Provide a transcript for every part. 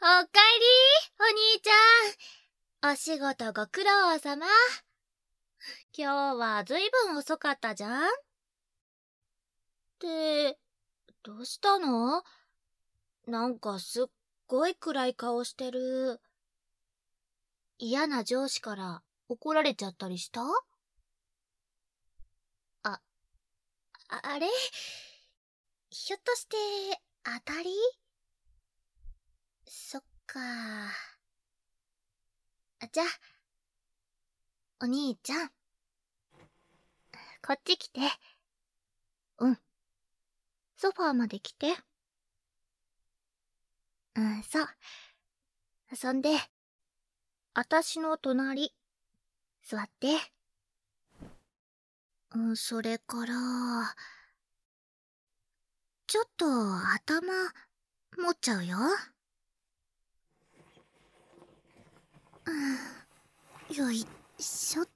おかえり、お兄ちゃん。お仕事ご苦労様。今日はずいぶん遅かったじゃん。どうしたの？なんかすっごい暗い顔してる。嫌な上司から怒られちゃったりした？あ、あれ？ひょっとして、当たり？そっか。じゃあ、お兄ちゃん。こっち来て。うん。ソファーまで来て。そう。そんで、あたしの隣、座って。それから、ちょっと頭、持っちゃうよ。よいしょった。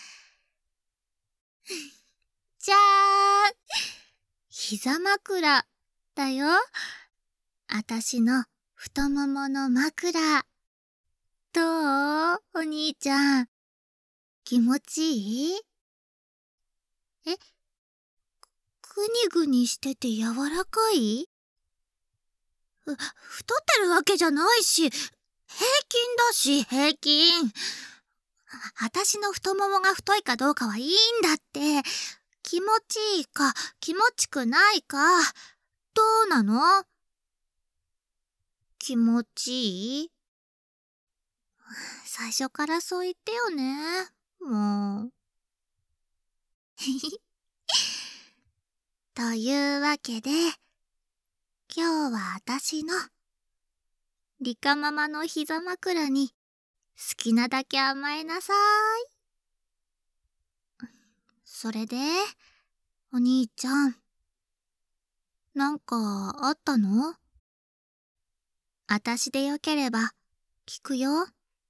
じゃーん！膝枕だよ。あたしの太ももの枕。どう？お兄ちゃん。気持ちいい？ぐにぐにしてて柔らかい？太ってるわけじゃないし、平均だし、平均。あたしの太ももが太いかどうかはいいんだって。気持ちいいか、気持ちくないか。どうなの？気持ちいい？最初からそう言ってよね。もう。というわけで、今日はあたしの、リカママの膝枕に、好きなだけ甘えなさーい。それで、お兄ちゃん、なんかあったの？あたしでよければ、聞くよ。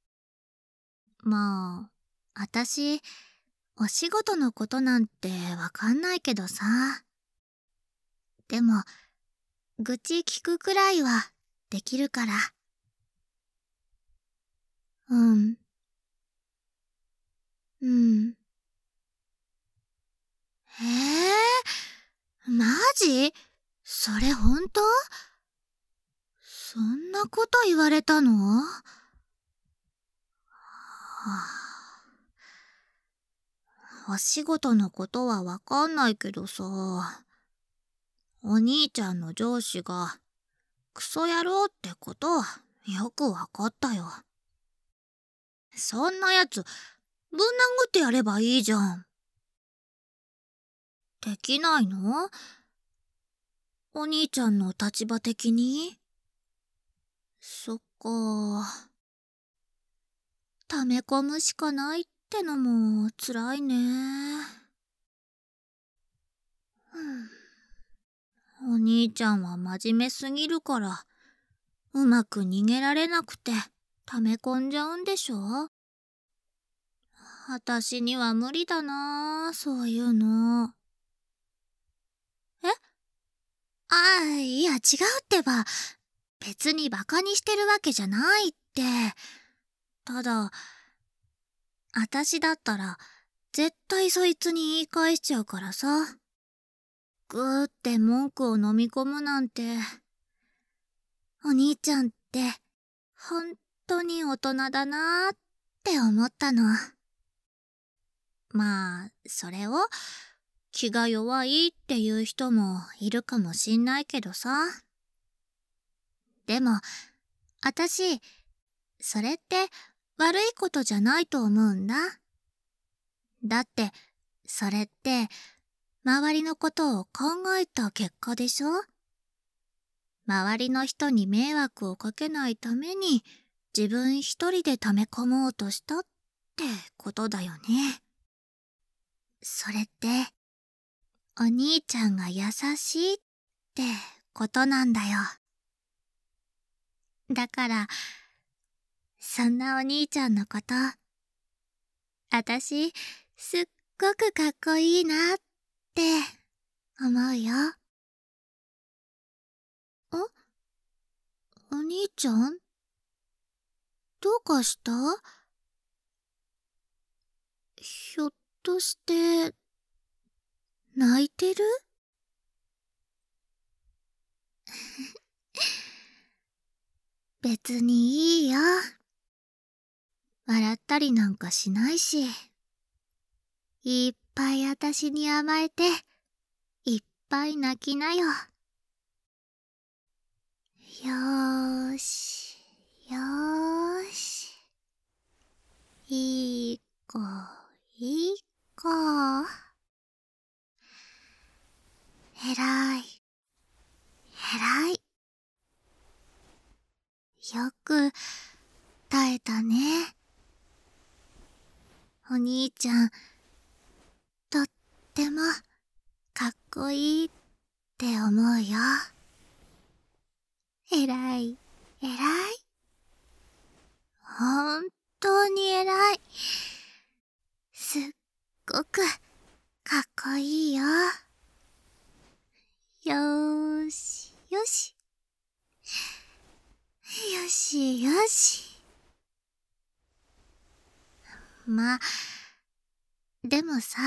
まあ、あたし、お仕事のことなんてわかんないけどさ。でも、愚痴聞くくらいはできるから。うん。うん。マジ？それほんと？そんなこと言われたの？はあ、お仕事のことはわかんないけどさ、お兄ちゃんの上司がクソ野郎ってことはよくわかったよ。そんなやつぶん殴ってやればいいじゃん。できないの？お兄ちゃんの立場的に？そっか。溜め込むしかないってのも辛いね。お兄ちゃんは真面目すぎるから、うまく逃げられなくて溜め込んじゃうんでしょ？あたしには無理だなあ、そういうの。いや違うってば。別にバカにしてるわけじゃないって。ただ、あたしだったら絶対そいつに言い返しちゃうからさ。ぐーって文句を飲み込むなんて。お兄ちゃんってほんとに大人だなーって思ったの。まあ、それを気が弱いっていう人もいるかもしんないけどさ。でも、あたし、それって悪いことじゃないと思うんだ。だって、それって、周りのことを考えた結果でしょ？周りの人に迷惑をかけないために、自分一人で溜め込もうとしたってことだよね。それって、お兄ちゃんが優しいってことなんだよ。だから、そんなお兄ちゃんのこと、あたし、すっごくかっこいいなって思うよ。 ちゃん、どうかした？ひょっとして、泣いてる？別にいいよ。笑ったりなんかしないし。いっぱい私に甘えて、いっぱい泣きなよ。よーし、よーし。いい子、いい子。えらい、えらい。よく耐えたね。お兄ちゃん、とってもかっこいいって思うよ。えらい、えらい。本当にえらい。すっごくかっこいいよ。よーし、よし。よしよし。まあ、でもさ、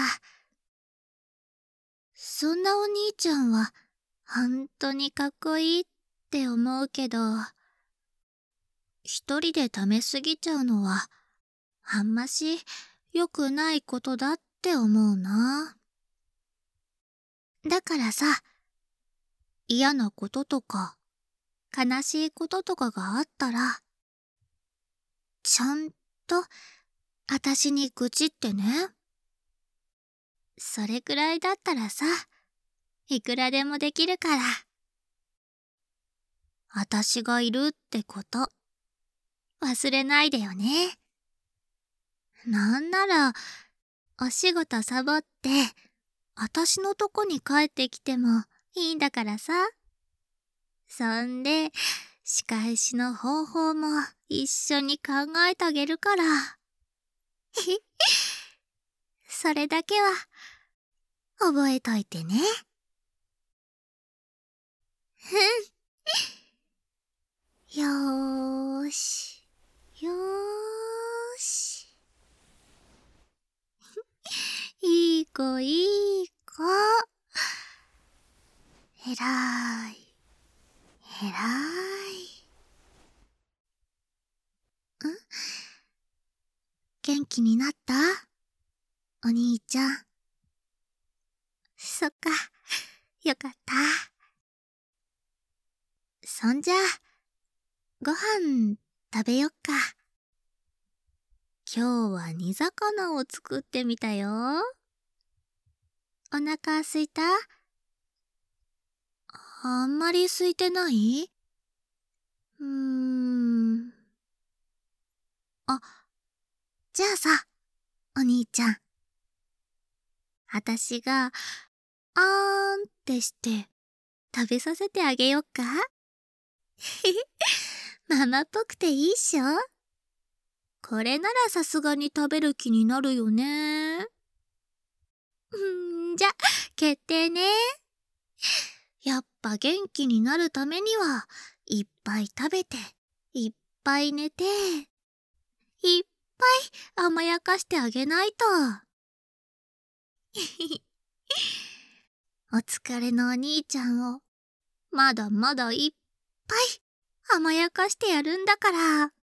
そんなお兄ちゃんは本当にかっこいいって思うけど、一人で貯めすぎちゃうのはあんまし良くないことだって思うな。だからさ、嫌なこととか悲しいこととかがあったら、ちゃんとあたしに愚痴ってね。それくらいだったらさ、いくらでもできるから。あたしがいるってこと忘れないでよね。なんならお仕事サボってあたしのとこに帰ってきてもいいんだからさ。そんで仕返しの方法も一緒に考えてあげるから。それだけは覚えといてね。よーし、よーし。いい子いい子。えらい、えらい。元気になった？お兄ちゃん。そっか、よかった。そんじゃ、ご飯食べよっか。今日は煮魚を作ってみたよ。お腹すいた？あんまり空いてない？あ、じゃあさ、お兄ちゃん。あたしが、あーんってして食べさせてあげよっか？ママっぽくていいっしょ？これならさすがに食べる気になるよね。じゃ、決定ね。やっぱ元気になるためには、いっぱい食べて、いっぱい寝て、いっぱい甘やかしてあげないと。お疲れのお兄ちゃんを、まだまだいっぱい甘やかしてやるんだから。